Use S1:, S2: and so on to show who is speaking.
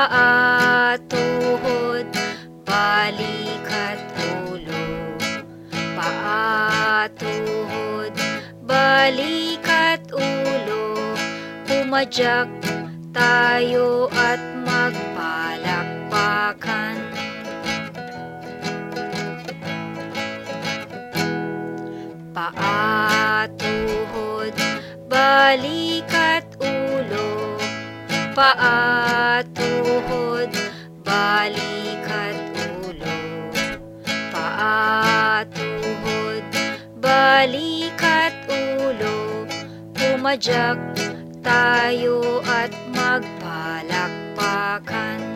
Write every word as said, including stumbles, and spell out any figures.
S1: paa, tuhod, balikat, ulo. Paa, tuhod, balikat, ulo. Pumadyak tayo at magpalakpakan. Paa, tuhod, balikat, ulo. Paa, tuhod, balikat, ulo. Paa, tuhod, balikat, ulo. Pumadyak tayo at magpalakpakan.